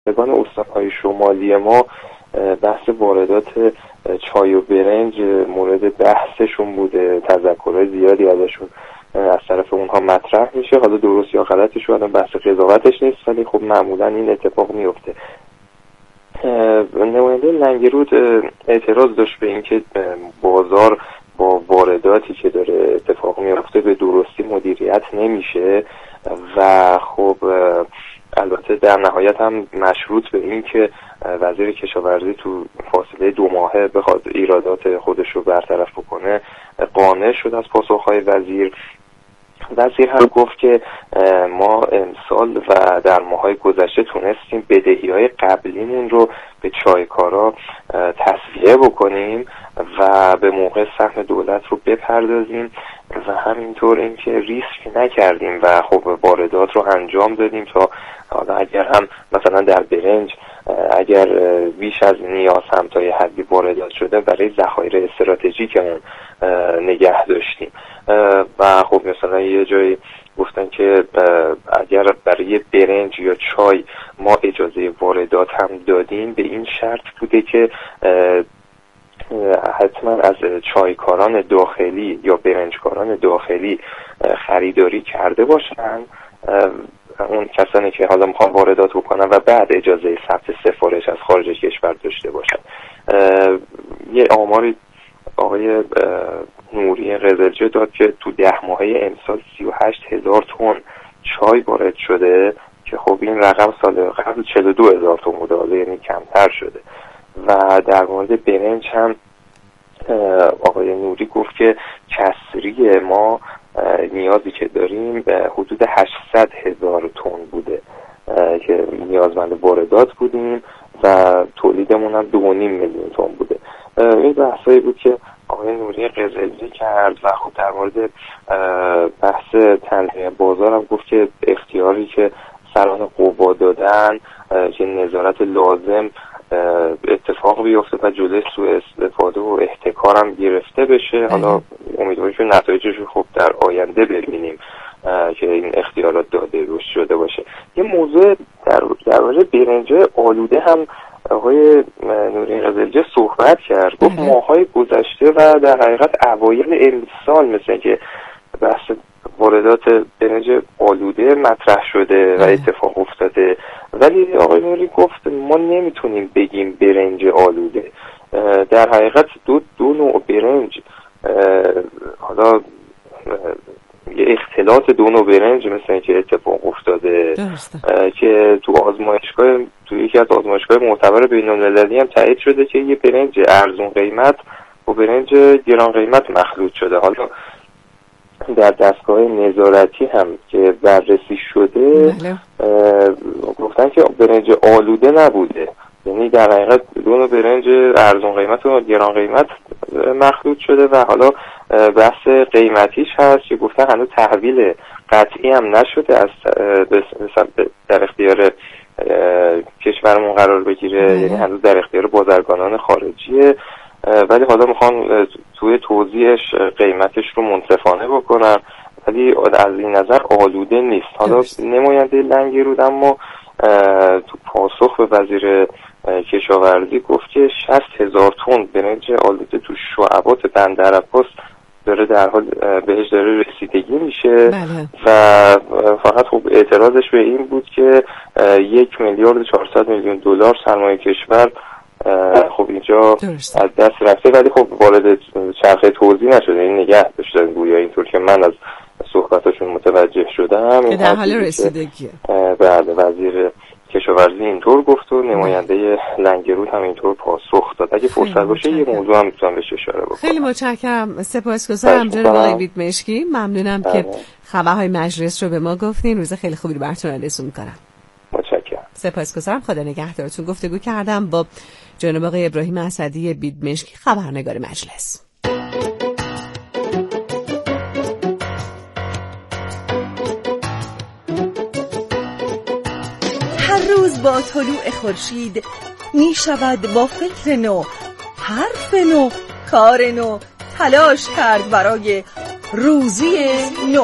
استان‌های شمالی ما بحث واردات چای و برنج مورد بحثشون بوده، تذکرهای زیادی ازشون از طرف اونها مطرح میشه. حالا درست یا غلطش رو بحث قضاوتش نیست، ولی خب معمولا این اتفاق میفته. نماینده لنگرود اعتراض داشت به اینکه بازار با وارداتی که داره اتفاق میفته به درستی مدیریت نمیشه و خب البته در نهایت هم مشروط به این که وزیر کشاورزی تو فاصله 2 ماهه بخواد ایرادات خودش رو برطرف بکنه قانع شد از پاسخهای وزیر. وزیر هم گفت که ما امسال و در ماهای گذشته تونستیم بدهی‌های قبلیمون رو به چایکارا تسویه بکنیم و به موقع سهم دولت رو بپردازیم و همینطور اینکه ریسک نکردیم و خب واردات رو انجام دادیم تا حالا اگر هم مثلا در برنج اگر بیش از نیاز هم تا یه حدی واردات شده برای ذخایر استراتژیکمون نگه داشتیم. و خب مثلا یه جایی گفتن که اگر برای برنج یا چای ما اجازه واردات هم دادیم به این شرط بوده که حتما از چایکاران داخلی یا برنجکاران داخلی خریداری کرده باشن، اون کسانی که حالا میخوان واردات بکنن و بعد اجازه ثبت سفارش از خارج کشور داشته باشن. یه آماری آقای نوری قزلجه داد که تو 10 ماهه امسال 38,000 تن چای وارد شده که خب این رقم سال قبل 42,000 تن بوده، حالا یعنی کمتر شده. و در مورد برنج هم آقای نوری گفت که کسری ما نیازی که داریم به حدود 800,000 تن بوده که نیازمند واردات بودیم و تولیدمون هم 2.5 میلیون تن بوده. این بحثایی بود که آقای نوری قزلجی کرد و خب در مورد بحث تنظیم بازار هم گفت که اختیاری که سران قوا دادن که نظارت لازم اتفاق بیفته و جلوی سوء استفاده و احتکار هم گرفته بشه. حالا امیدواریم که نتایجش رو خب در آینده ببینیم که این اختیارات داده شده باشه. یه موضوع در مورد برنج آلوده هم آقای نوری قزلجه صحبت کرد. گفت ماهای گذشته و در حقیقت اوایل امسال مثل که بحث واردات برنج آلوده مطرح شده و اتفاق افتاده، ولی آقای نوری گفت ما نمیتونیم بگیم برنج آلوده. در حقیقت دو نوع برنج، حالا یه اختلاط 2 نوع برنج مثل که اتفاق افتاده که تو یکی از آزمایشگاه معتبر بین‌المللی هم تایید شده که یه برنج ارزون قیمت و برنج گران قیمت مخلوط شده. حالا در دستگاه نظارتی هم که بررسی شده گفتن که برنج آلوده نبوده، یعنی در حقیقت 2 نوع برنج ارزون قیمت و گران قیمت مخلوط شده و حالا بحث قیمتیش هست که گفتن هنوز تحویل قطعی هم نشده از در اختیار کشورمون قرار بگیره، یعنی هنوز در اختیار بازرگانان خارجیه، ولی حالا میخوان توی توزیعش قیمتش رو منصفانه بکنن، ولی از این نظر آلوده نیست. حالا نماینده لنگرود اما تو پاسخ به وزیر کشاورزی گفت که 60,000 تن برنج آلوده تو شعبات بندر عباس داره در حال بهش داره رسیدگی میشه و فقط خب اعتراضش به این بود که 1,400,000,000 سرمایه کشور خب اینجا از دست رفته، ولی خب وارد چرخه توزیع نشده، این نگه داشتن گویا اینطور که من از صحبتاشون متوجه شدم که در حال رسیدگیه. بعد وزیر کشاورزی اینطور گفت و نماینده لنگرود هم اینطور پاسخ داد. اگه فرصت باشه یه موضوع هم میتونم بهش اشاره بکنم. خیلی متشکرم، سپاسگزارم جناب آقای بیدمشکی، ممنونم که خبرهای مجلس رو به ما گفتین. روز خیلی خوبی رو براتون آرزو می‌کنم. متشکرم. سپاسگزارم، خدا نگهدارتون. گفتگو کردم با جناب آقای ابراهیم اسدی بیدمشکی، خبرنگار مجلس. هر روز با طلوع خورشید می شود با فکر نو، حرف نو، کار نو تلاش کرد برای روزی نو.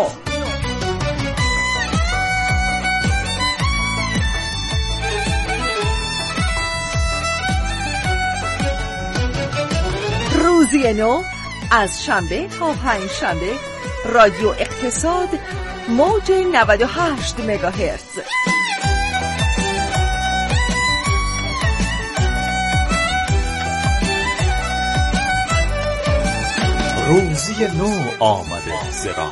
روزی نو از شنبه تا پنجشنبه رادیو اقتصاد موج 98 مگاهرتز. روزی نو آمده زرا.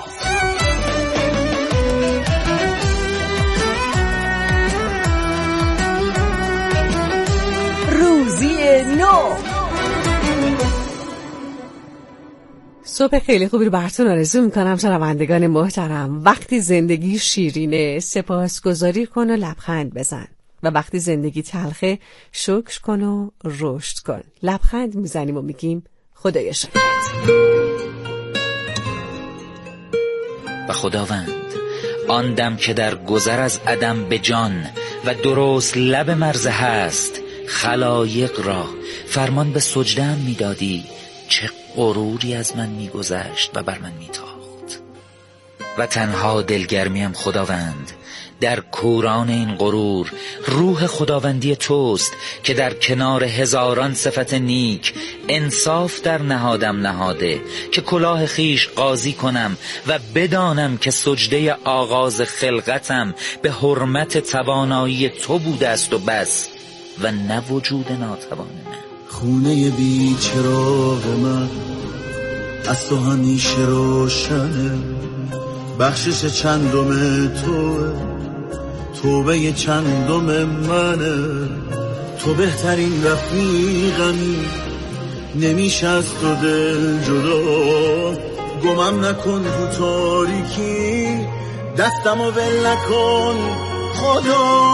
روزی نو. صبح خیلی خوبی رو براتون آرزو میکنم شنوندگان محترم. وقتی زندگی شیرینه سپاسگزاری کن و لبخند بزن و وقتی زندگی تلخه شکر کن و رشد کن. لبخند میزنیم و میگیم خدایا شکرت. و خداوند آن دم که در گذر از عدم به جان و درست لب مرز هست خلایق را فرمان به سجده‌ام میدادی، چه غروری از من میگذشت و بر من میتاخت. و تنها دلگرمیم خداوند در کوران این غرور روح خداوندی توست که در کنار هزاران صفت نیک انصاف در نهادم نهاده که کلاه خیش قاضی کنم و بدانم که سجده آغاز خلقتم به حرمت توانایی تو بوده است و بس و نه وجود ناتوان من. خونه بی چراغ من از تو همیشه روشنه، بخشش چندم توه، توبه چندم منه. تو بهترین رفیقمی، نمیشه از تو دل جدا. گمم نکن تو تاریکی، دستمو ول نکن خدا.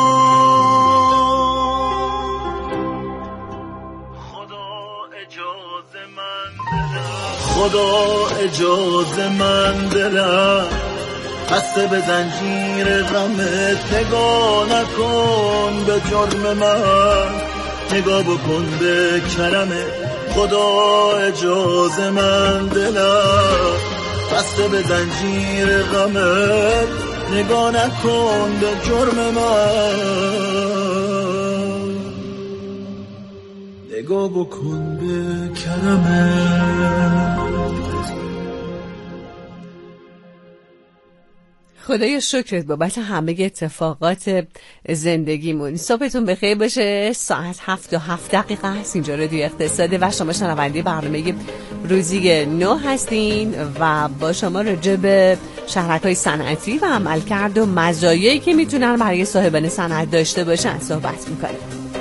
خدا اجازه من دلم بسته به زنجیر غمت. نگاه نکن به جرم من، نگاه بکن به کرمت. خدا اجازه من دلم بسته به زنجیر غمت. نگاه نکن به جرم من، نگاه بکن به کرمت. خدایا شکرت بابت همه اتفاقات زندگیمون. صبحتون بخیر باشه. ساعت 7:07 هست اینجا رادیو اقتصاده و شما شنونده برنامه روزی نو هستین و با شما راجع به شهرک‌های صنعتی و عملکرد و مزایایی که میتونن برای صاحبان صنعت داشته باشن صحبت میکنیم.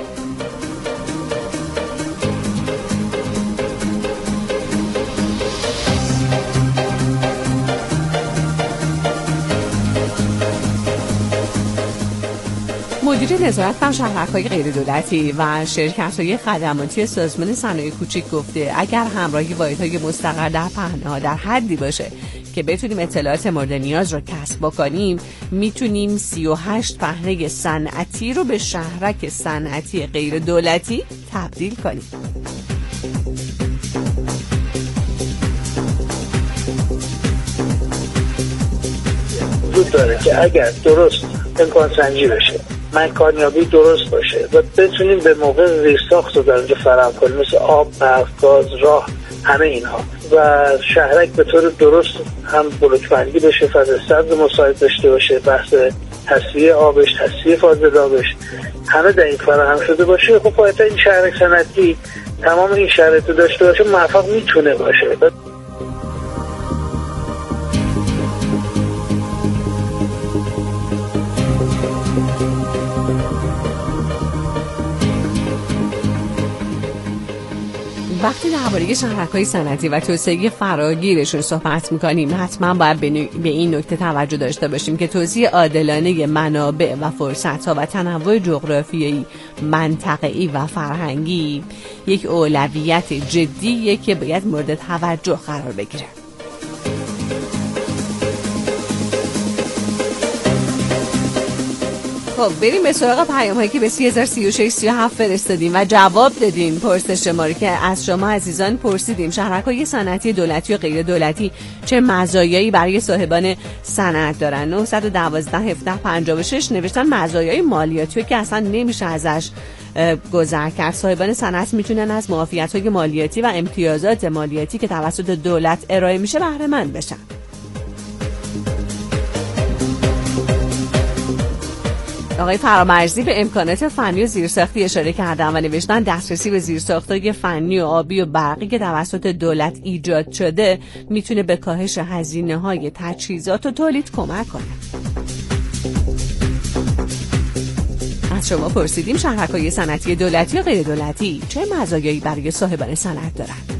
مدیر نظارت بر شهرک‌های غیردولتی و شرکت‌های خدماتی سازمان صنایع کوچک گفته اگر همراهی واحدهای مستقر در پهنه‌ها در حدی باشه که بتونیم اطلاعات مورد نیاز رو کسب بکنیم، میتونیم 38 پهنه صنعتی رو به شهرک صنعتی غیردولتی تبدیل کنیم. وجود داره که اگر درست امکان سنجی بشه، مکانیابی درست باشه و بتونیم به موقع زیرساخت رو در اونجا فراهم کنیم، مثل آب، برق، گاز، راه، همه اینها، و شهرک به طور درست هم بلوک‌بندی بشه، فضای سبز مساعد داشته باشه، بحث تصفیه آبش، تصفیه فاضل آبش، همه در این فراهم شده باشه. خب باید این شهرک صنعتی تمام این شرایط رو داشته باشه، موفق میتونه باشه. وقتی درباره شهرک‌های صنعتی و توسعه فراگیرشون صحبت می‌کنیم حتما باید به این نکته توجه داشته باشیم که توزیع عادلانه منابع و فرصت‌ها و تنوع جغرافیایی، منطقه‌ای و فرهنگی یک اولویت جدیه که باید مورد توجه قرار بگیره. خب بریم به سراغ پیام هایی که به 303637 فرستادیم و جواب دادیم پرسش ما رو که از شما عزیزان پرسیدیم شهرک‌های صنعتی دولتی و غیر دولتی چه مزایایی برای صاحبان صنعت دارن. 912 1756 نوشتن مزایای مالیاتی که اصلا نمیشه ازش گذر کرد. صاحبان صنعت میتونن از معافیت‌های مالیاتی و امتیازات مالیاتی که توسط دولت ارائه میشه بهره مند بشن. آقای فرامرزی به امکانات فنی و زیرساختی اشاره کردن و نوشتن دسترسی به زیرساخت‌های فنی و آبی و برقی که توسط دولت ایجاد شده میتونه به کاهش هزینه‌های تجهیزات و تولید کمک کنه. از شما پرسیدیم شهرک‌های صنعتی دولتی و غیر دولتی چه مزایایی برای صاحبان صنعت دارند؟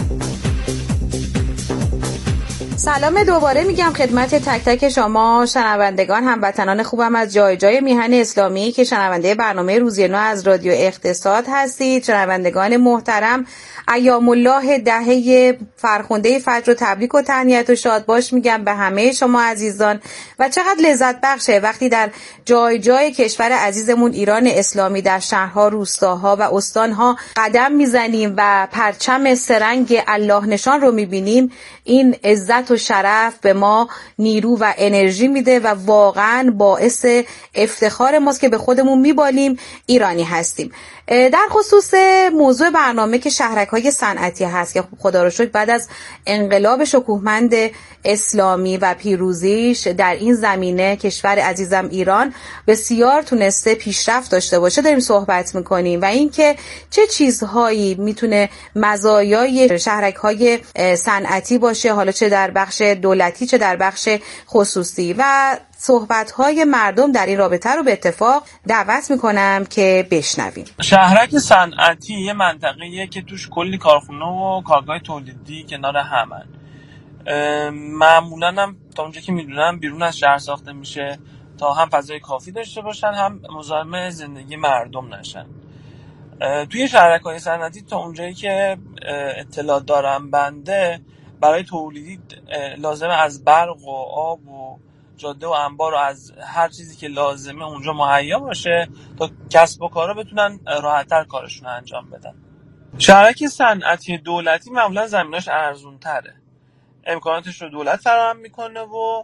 سلام دوباره میگم خدمت تک تک شما شنوندگان هموطنان خوبم از جای جای میهن اسلامی که شنونده برنامه روزی نو از رادیو اقتصاد هستید. شنوندگان محترم، ایام الله دهه فرخنده فجر و تبریک و تهنیت و شاد باش میگم به همه شما عزیزان. و چقدر لذت بخشه وقتی در جای جای کشور عزیزمون ایران اسلامی در شهرها، روستاها و استانها قدم میزنیم و پرچم سرنگ الله نشان رو میبینیم. این عزت و شرف به ما نیرو و انرژی میده و واقعا باعث افتخار ماست که به خودمون میبالیم ایرانی هستیم. در خصوص موضوع برنامه که شهرک‌های صنعتی هست که خدا رو شکر بعد از انقلاب شکوهمند اسلامی و پیروزیش در این زمینه کشور عزیزم ایران بسیار تونسته پیشرفت داشته باشه داریم صحبت میکنیم و اینکه چه چیزهایی میتونه مزایای شهرک‌های صنعتی باشه، حالا چه در بخش دولتی چه در بخش خصوصی، و صحبت‌های مردم در این رابطه رو به اتفاق دعوت میکنم که بشنویم. شهرک صنعتی یه منطقه‌ایه که توش کلی کارخونه و کارگاه تولیدی کنار همن. معمولاً هم تا اونجا که میدونم بیرون از شهر ساخته میشه تا هم فضای کافی داشته باشن هم مزاحم زندگی مردم نشن. توی شهرک‌های صنعتی تا اونجایی که اطلاع دارم بنده برای تولیدی لازمه از برق و آب و جاده و انبار و از هر چیزی که لازمه اونجا مهیا باشه تا کسب و کارا بتونن راحت‌تر کارشون رو انجام بدن. شهرک صنعتی دولتی معمولا زمیناش ارزون‌تره، امکاناتش رو دولت فراهم میکنه و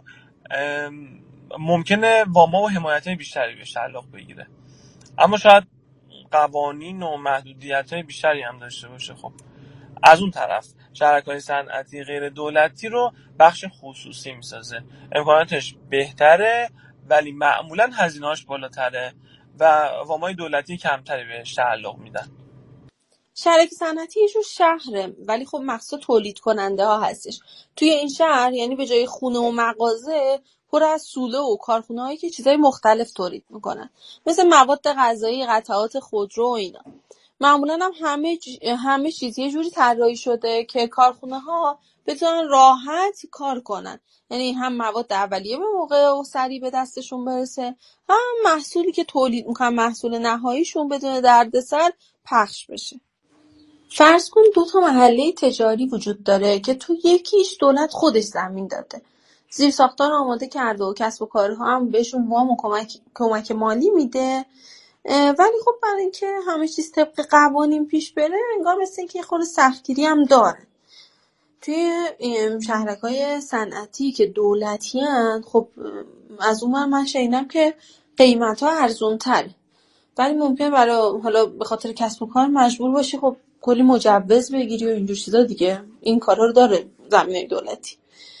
ممکنه واما و حمایت‌های بیشتری بهش تعلق بگیره، اما شاید قوانین و محدودیت‌های بیشتری هم داشته باشه. خب از اون طرف شرکای صنعتی غیر دولتی رو بخش خصوصی میسازه، امکاناتش بهتره ولی معمولا هزینه‌اش بالاتره و وامای دولتی کمتری بهش تعلق میدن. شرکت صنعتی یه جور شهره ولی خب مخصوص تولید کننده ها هستش. توی این شهر یعنی به جای خونه و مغازه پر از سوله و کارخونه هایی که چیزای مختلف تولید میکنن، مثل مواد غذایی، قطعات خودرو و اینا. معمولا هم همه چیز یه جوری طراحی شده که کارخونه ها بتونن راحت کار کنن، یعنی هم مواد اولیه به موقع و سریع به دستشون برسه، هم محصولی که تولید میکنن محصول نهاییشون بدون دردسر پخش بشه. فرض کن 2 محله تجاری وجود داره که تو یکیش دولت خودش زمین داده، زیرساختار آماده کرده و کسب و کارها هم بهشون وام و کمک مالی میده، ولی خب برای اینکه همه چیز طبق قوانین پیش بره انگار مثل اینکه خود سختگیری هم داره. توی شهرک‌های صنعتی که دولتی هن خب از اون من شنیدم که قیمت‌ها ارزون‌تره، ولی ممکنه برای حالا به خاطر کسب و کار مجبور باشی خب کلی مجوز بگیری و اینجور چیزا دیگه. این کارا رو داره زمینه دولتی.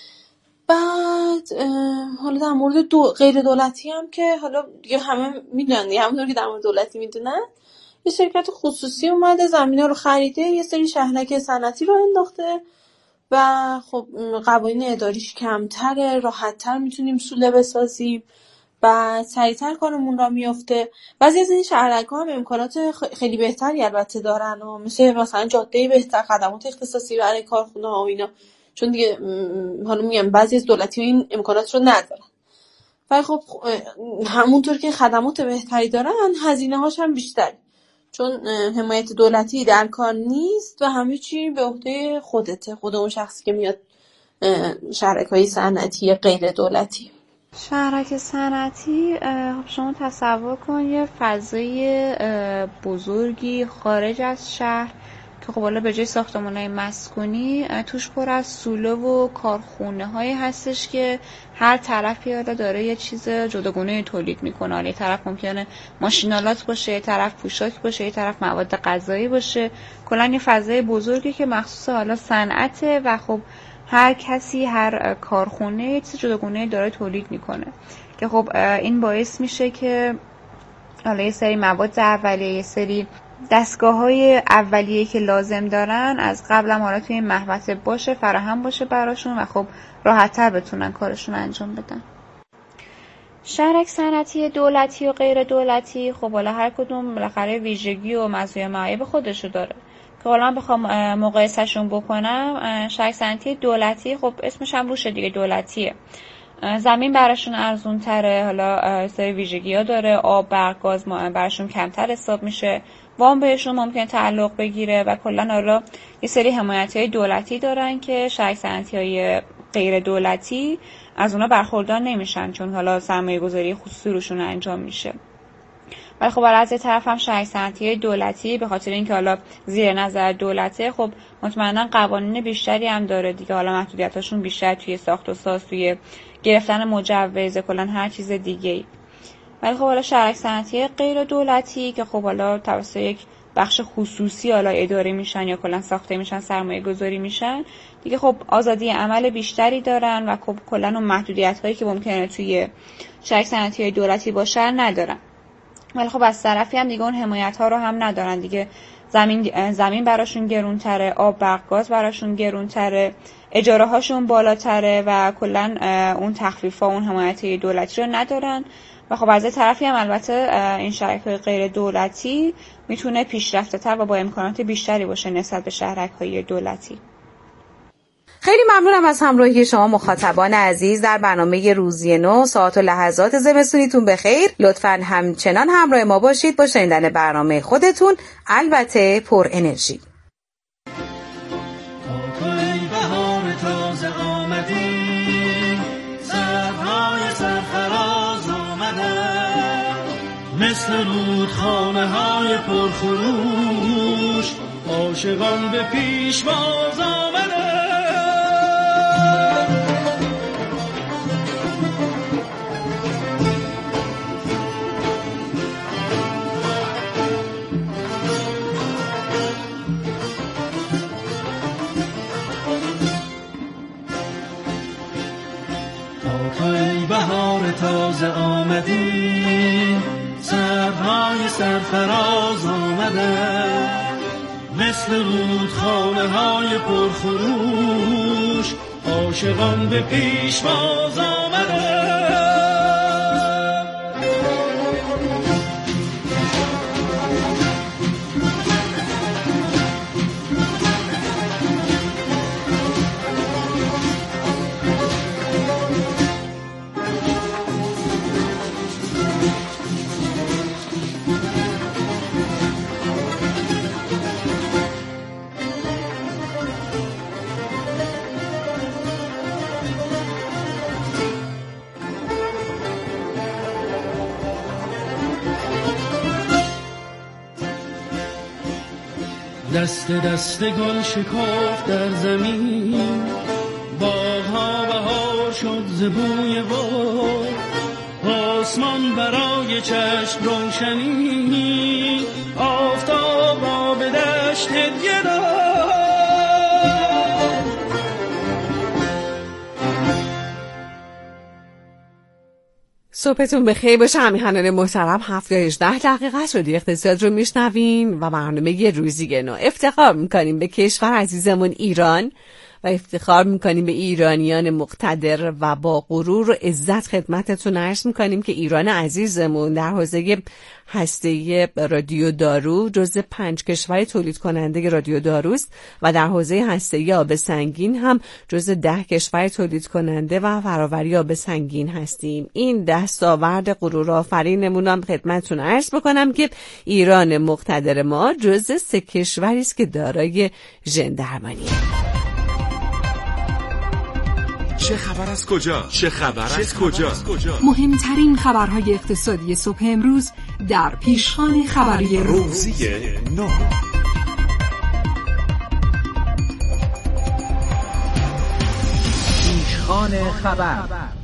بعد حالا در مورد غیر دولتی هم که حالا دیگه همه میدونن دیگه، همونطور که در مورد دولتی میدونن، یه شرکت خصوصی اومده زمینه رو خریده، یه سری شهرک صنعتی رو انداخته و خب قوانین اداریش کمتره، راحت‌تر میتونیم سوله بسازیم و سریع‌تر کارمون را میفته. بعضی از این شهرک‌ها هم امکانات خیلی بهتری البته دارن و مثلا جاده بهتر، خدمات اختصاصی برای کارخونه‌ها و اینا، چون دیگه حالا میگم بعضی از دولتی‌ها این امکانات رو ندارن. ولی خب همونطور که خدمات بهتری دارن هزینه‌هاش هم بیشتره، چون حمایت دولتی در کار نیست و همه چی به عهده خودته، خود اون شخصی که میاد شرکت‌های صنعتی غیر دولتی. شهرک صنعتی خب شما تصور کن یه فضای بزرگی خارج از شهر که خب حالا به جای ساختمان‌های مسکونی توش پر از سوله و کارخونه‌هایی هستش که هر طرفی حالا داره یه چیز جداگانه تولید میکنه. یه طرف ممکنه ماشینالات باشه، یه طرف پوشاک باشه، یه طرف مواد غذایی باشه. کلاً یه فضای بزرگی که مخصوص حالا صنعته و خب هر کسی، هر کارخونه یه چیز جداگانه داره تولید میکنه که خب این باعث میشه که حالا یه سری مواد اولیه، یه سری دستگاه‌های اولیه‌ای که لازم دارن از قبل هم حالا توی محوطه باشه، فراهم باشه براشون و خب راحت‌تر بتونن کارشون انجام بدن. شهرک صنعتی دولتی و غیر دولتی خب حالا هر کدوم بالاخره ویژگی و مزایا و معایب خودشو داره که حالا من بخوام مقایسه‌شون بکنم، شهرک صنعتی دولتی خب اسمش هم روشه دیگه، دولتیه. زمین براشون ارزون تره، حالا سری ویژگی ها داره، آب، برق، گاز براشون کمتر حساب میشه، وام بهشون ممکن تعلق بگیره و کلا حالا یه سری حمایتی های دولتی دارن که شرکت صنعتی های غیر دولتی از اونا برخوردار نمیشن چون حالا سرمایه گذاری خصوصی روشون انجام میشه. ولی خب از یه طرف هم شرکت صنعتی دولتی به خاطر اینکه حالا زیر نظر دولته خب مطمئنا قوانین بیشتری هم داره دیگه، حالا محدودیتاشون بیشتر توی ساخت و ساز، توی گرفتن مجوز، کلا هر چیز دیگه‌ای. ولی خب حالا شرکت صنعتی غیر دولتی که خب حالا توسط یک بخش خصوصی حالا اداره میشن یا کلا ساخته میشن، سرمایه گذاری میشن دیگه، خب آزادی عمل بیشتری دارن و خب کلا اون محدودیت‌هایی که ممکنه توی شرکت صنعتی دولتی باشن ندارن. ولی خب از طرفی هم دیگه اون حمایت‌ها رو هم ندارن دیگه، زمین براشون گرونتره، آب، برق، گاز براشون گرونتره، اجاره هاشون بالاتره و کلا اون تخفیف‌ها، اون حمایت دولتی رو ندارن. و خب از طرفی هم البته این شرکت‌های غیر دولتی میتونه پیشرفته‌تر و با امکانات بیشتری باشه نسبت به شرکت‌های دولتی. خیلی ممنونم از همراهی شما مخاطبان عزیز در برنامه روزی نو. ساعات و لحظات زمستونیتون بخیر. لطفاً همچنان همراه ما باشید با شنیدن برنامه خودتون، البته پر انرژی. مثل رودخانه های پرخروش عاشقان به پیش باز آمدن. تا ای بهار تازه آمدی، سرهای سرفراز آمدن، مثل رودخانه های پرخروش عاشقان به پیش باز آمدن. دست دست گل شکفت در زمین، باغ‌ها بهار شد ز بوی باد، آسمان برای چشم روشنی، آفتاب را به دشت هدیه داد. صبحتون بخیر باشه همیهنان محترم. 7:18 شده اقتصاد رو میشنوین و برنامه روزی نو. افتخار میکنیم به کشور عزیزمون ایران و افتخار میکنیم به ایرانیان مقتدر و با غرور و عزت خدمتتون عرض میکنیم که ایران عزیزمون در حوزه هسته‌ای رادیو دارو جزو 5 کشور تولید کننده رادیو داروست و در حوزه هسته‌ای آب سنگین هم جزو 10 کشور تولید کننده و فراوری آب سنگین هستیم. این دستاورد غرورآفرینمون هم خدمتتون عرض بکنم که ایران مقتدر ما جزو 3 کشوری است که دارای ژندرمانیه. چه خبر از کجا؟ چه خبر از کجا؟ مهمترین خبرهای اقتصادی صبح امروز در پیشخوان خبری روزی نو. پیشخوان خبر.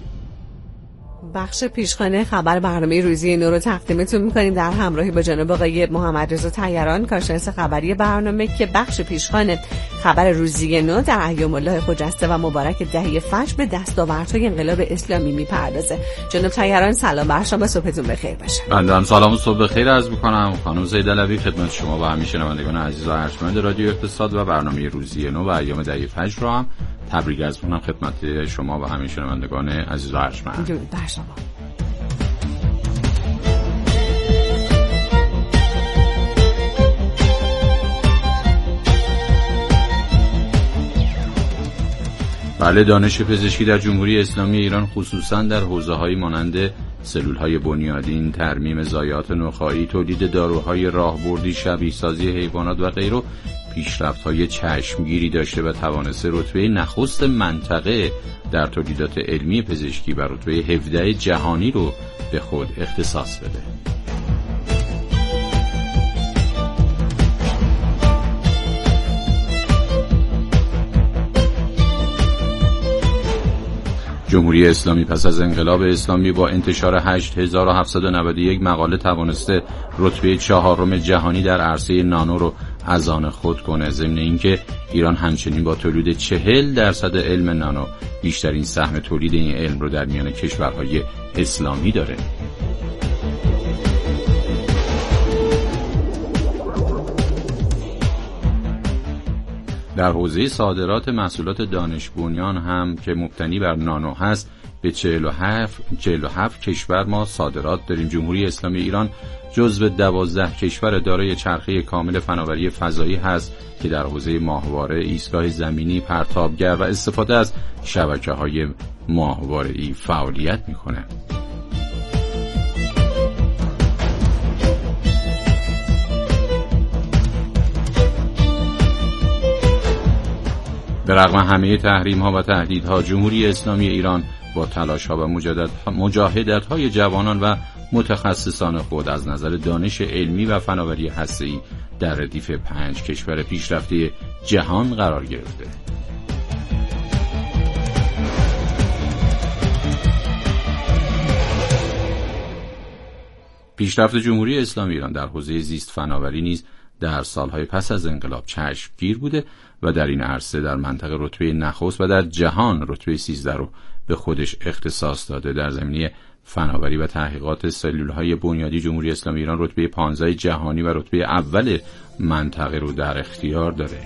بخش پیشخانه خبر برنامه روزی نو رو تقدیمتون میکنیم در همراهی با جناب آقای محمد رضا طیران، کارشناس خبری برنامه، که بخش پیشخانه خبر روزی نو در ایام الله خجسته و مبارک دهه فجر به دستاوردهای انقلاب اسلامی میپردازه. جناب طیران سلام بر شما، صبحتون بخیر باشه. بنده هم سلام و صبح بخیر عرض میکنم. خانم زیدعلوی خدمت شما و همه شنوندگان عزیز و ارجمند رادیو اقتصاد و برنامه روزی نو و ایام دهه فجر رو هم تبریک عرض میکنم خدمت شما و همه شنوندگان عزیز و ارجمند. درود بر شما. بله، دانش پزشکی در جمهوری اسلامی ایران خصوصا در حوزه‌های مانند سلول‌های بنیادین، ترمیم ضایعات نخاعی، تولید داروهای راهبردی، شبیه سازی حیوانات و غیره پیشرفت‌های چشمگیری داشته و توانسته رتبه نخست منطقه در تولیدات علمی پزشکی و رتبه 17 جهانی رو به خود اختصاص بده. جمهوری اسلامی پس از انقلاب اسلامی با انتشار 8791 مقاله توانسته رتبه 4 جهانی در عرصه نانو رو از آن خود کنه. ضمن اینکه ایران همچنین با تولید 40% علم نانو بیشترین سهم تولید این علم رو در میان کشورهای اسلامی داره. در حوزه صادرات محصولات دانش بنیان هم که مبتنی بر نانو هست به 47 کشور ما صادرات داریم. جمهوری اسلامی ایران جزو 12 کشور دارای چرخه کامل فناوری فضایی هست که در حوزه ماهواره، ایستگاه زمینی، پرتابگر و استفاده از شبکه‌های ماهواره‌ای فعالیت می‌کنه. به رغم همه تحریم‌ها و تهدیدها، جمهوری اسلامی ایران با تلاش‌ها و مجاهدت‌های جوانان و متخصصان خود از نظر دانش علمی و فناوری هسته‌ای در ردیف 5 کشور پیشرفته جهان قرار گرفته. پیشرفت جمهوری اسلامی ایران در حوزه زیست فناوری نیز در سالهای پس از انقلاب چشمگیر بوده و در این عرصه در منطقه رتبه نخست و در جهان رتبه 13 رو به خودش اختصاص داده. در زمینه فناوری و تحقیقات سلول‌های بنیادی جمهوری اسلامی ایران رتبه 15 جهانی و رتبه اول منطقه رو در اختیار داره.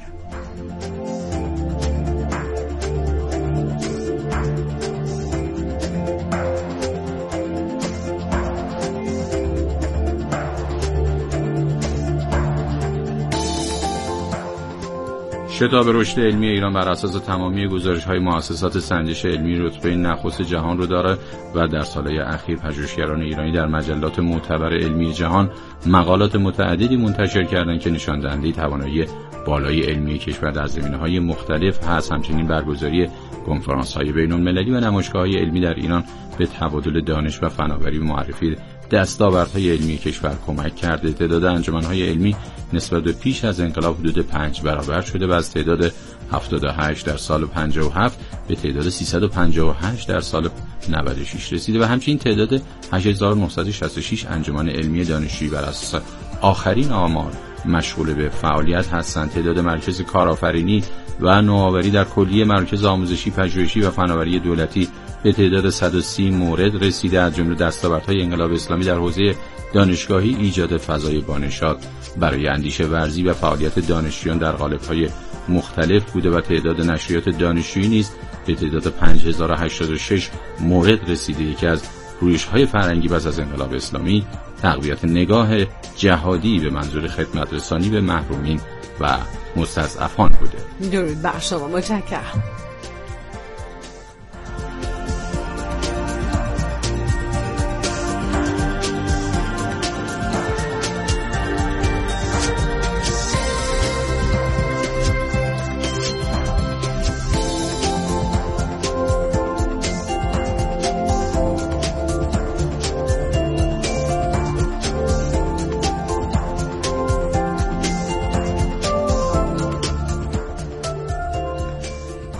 شتاب رشد علمی ایران بر اساس تمامی گزارش‌های مؤسسات سنجش علمی رتبه نخست جهان رو داره و در سالهای اخیر پژوهشگران ایرانی در مجلات معتبر علمی جهان مقالات متعددی منتشر کردند که نشان دهنده توانایی بالای علمی کشور در زمینه‌های مختلف هست. همچنین برگزاری کنفرانس‌های بین‌المللی و نمایشگاه‌های علمی در ایران به تبادل دانش و فناوری و معرفی دستاوردهای علمی کشور کمک کرده. تعداد انجمن‌های علمی نسبت به پیش از انقلاب حدود 5 برابر شده و از تعداد 78 در سال 57 به تعداد 358 در سال 96 رسیده و همچنین تعداد 8966 انجمن علمی دانشجویی بر اساس آخرین آمار مشغول به فعالیت هستند. تعداد مراکز کارآفرینی و نوآوری در کلیه مراکز آموزشی، پژوهشی و فناوری دولتی به تعداد 130 مورد رسیده. از جمله دستاوردهای انقلاب اسلامی در حوزه دانشگاهی ایجاد فضای بانشاد برای اندیشه ورزی و فعالیت دانشجویان در قالب‌های مختلف بوده و تعداد نشریات دانشجویی نیز به تعداد 5086 مورد رسیده. یکی از رویش‌های فرهنگی پس از انقلاب اسلامی تقویت نگاه جهادی به منظور خدمت رسانی به محرومین و مستضعفان بوده. درود بر شما، متشکرم.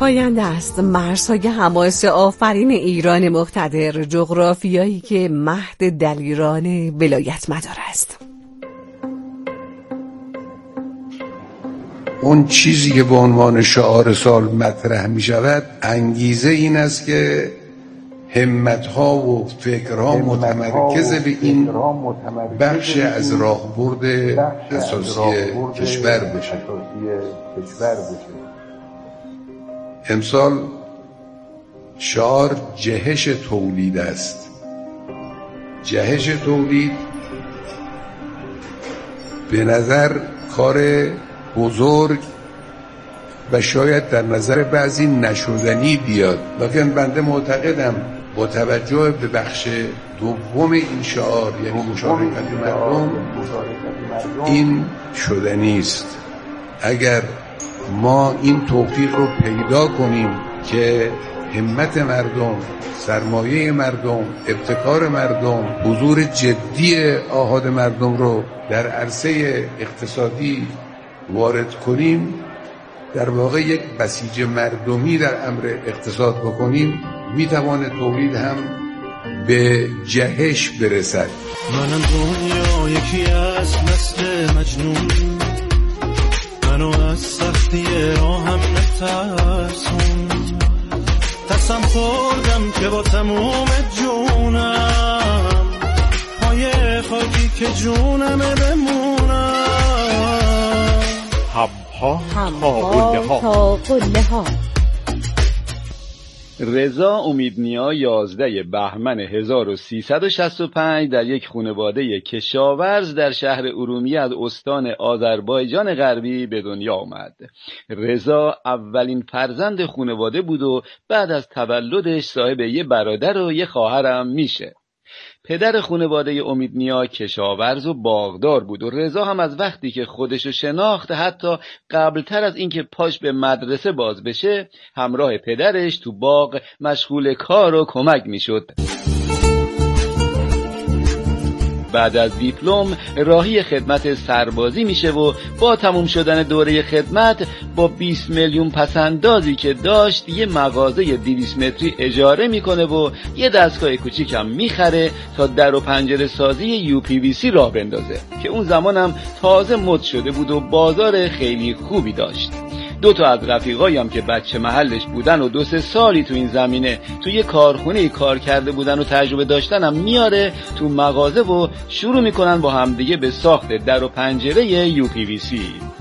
پاینده است مرزهای حماس آفرین ایران مقتدر، جغرافیایی که مهد دلیران ولایت مدار است. اون چیزی که به عنوان شعار سال مطرح می شود، انگیزه این است که همت‌ها و فکرها متمرکز به این بخش از راهبرد اساسی کشور بشه. امسال شعار جهش تولید است. جهش تولید به نظر کار بزرگ و شاید در نظر بعضی نشدنی بیاد، لکن بنده معتقدم با توجه به بخش دوم این شعار، یعنی مشارکت مردم، این شدنی است. اگر ما این توفیق رو پیدا کنیم که همت مردم، سرمایه مردم، ابتکار مردم، حضور جدی آحاد مردم رو در عرصه اقتصادی وارد کنیم، در واقع یک بسیج مردمی در امر اقتصاد بکنیم، میتواند تولید هم به جهش برسد. منم دنیا یکی از مثل مجنون، منو از سختی راهم نترسون، قسم خوردم که با تموم جونم پای خاکی که جونمه بمونم. تا قله ها. رضا امیدنیا 11 بهمن 1365 در یک خانواده کشاورز در شهر ارومیه از استان آذربایجان غربی به دنیا آمد. رضا اولین فرزند خانواده بود و بعد از تولدش صاحب یه برادر و یه خواهرم میشه. پدر خانواده امیدنیا کشاورز و باغدار بود و رضا هم از وقتی که خودشو شناخت، حتی قبلتر از اینکه پاش به مدرسه باز بشه، همراه پدرش تو باغ مشغول کار و کمک میشد. بعد از دیپلم راهی خدمت سربازی میشه و با تموم شدن دوره خدمت با 20 میلیون پسندازی که داشت یه مغازه 200 متری اجاره میکنه و یه دستگاه کوچیکم میخره تا در و پنجره سازی UPVC راه بندازه که اون زمانم تازه مد شده بود و بازار خیلی خوبی داشت. 2 از رفیقایم که بچه محلش بودن و 2-3 سالی تو این زمینه توی کارخونه کار کرده بودن و تجربه داشتنم میاره تو مغازه و شروع میکنن با همدیگه به ساخت در و پنجره UPVC.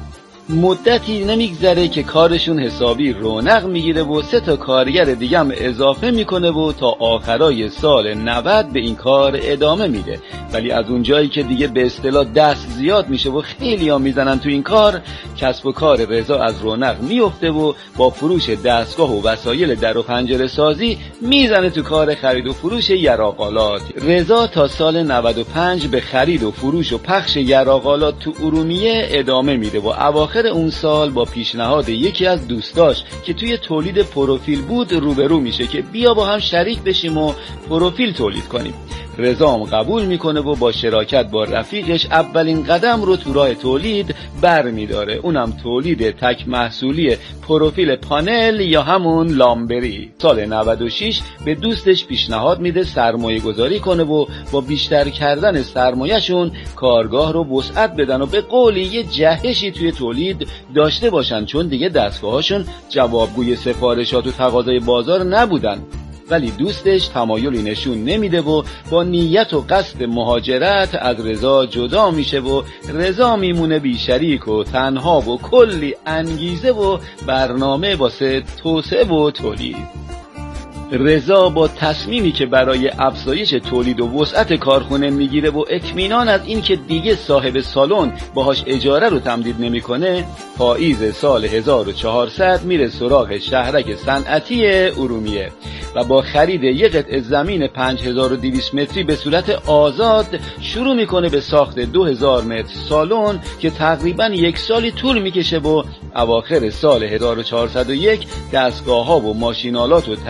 مدتی نمیگذره که کارشون حسابی رونق میگیره و 3 کارگر دیگه هم اضافه میکنه و تا آخرای سال 90 به این کار ادامه میده. ولی از اون جایی که دیگه به اصطلاح دست زیاد میشه و خیلی ها میزنن تو این کار، کسب و کار رضا از رونق میفته و با فروش دستگاه و وسایل در و پنجره سازی میزنه تو کار خرید و فروش یراقالات. رضا تا سال 95 به خرید و فروش و پخش یراقالات تو ارومیه ادامه میده و اواخر اون سال با پیشنهاد یکی از دوستاش که توی تولید پروفیل بود روبرو میشه که بیا با هم شریک بشیم و پروفیل تولید کنیم. رضا هم قبول میکنه و با شراکت با رفیقش اولین قدم رو تو راه تولید برمیداره، اونم تولید تک محصولی پروفیل پانل یا همون لامبری. سال 96 به دوستش پیشنهاد میده سرمایه گذاری کنه و با بیشتر کردن سرمایه‌شون کارگاه رو وسعت بدن و به قولی یه جهشی توی تولید داشته باشن، چون دیگه دستگاهاشون جوابگوی سفارشات و تقاضای بازار نبودن. ولی دوستش تمایلی نشون نمیده و با نیت و قصد مهاجرت از رضا جدا میشه و رضا میمونه بی شریک و تنها و کلی انگیزه و برنامه واسه توسعه و تولید. رضا با تصمیمی که برای افزایش تولید و وسعت کارخونه میگیره و اطمینان از این که دیگه صاحب سالن باهاش اجاره رو تمدید نمیکنه، پاییز سال 1400 میره سراغ شهرک صنعتی ارومیه و با خرید یک قطعه زمین 5200 متری به صورت آزاد شروع میکنه به ساخت 2000 متر سالن که تقریبا 1 سالی طول میکشه و اواخر سال 1401 دستگاه‌ها و ماشینالات و تجهیزات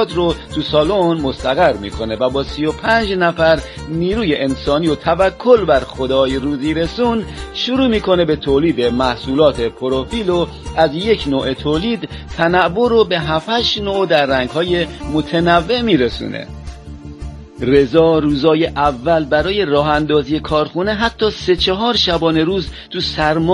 افراد رو تو سالن مستقر میکنه و با 35 نفر نیروی انسانی و توکل بر خدای روزی رسون شروع میکنه به تولید محصولات پروفیل و از یک نوع تولید تنوع رو به 7-8 نوع در رنگ‌های متنوع میرسونه. رضا روزای اول برای راه اندازی کارخونه حتی 3-4 شبانه روز تو سرما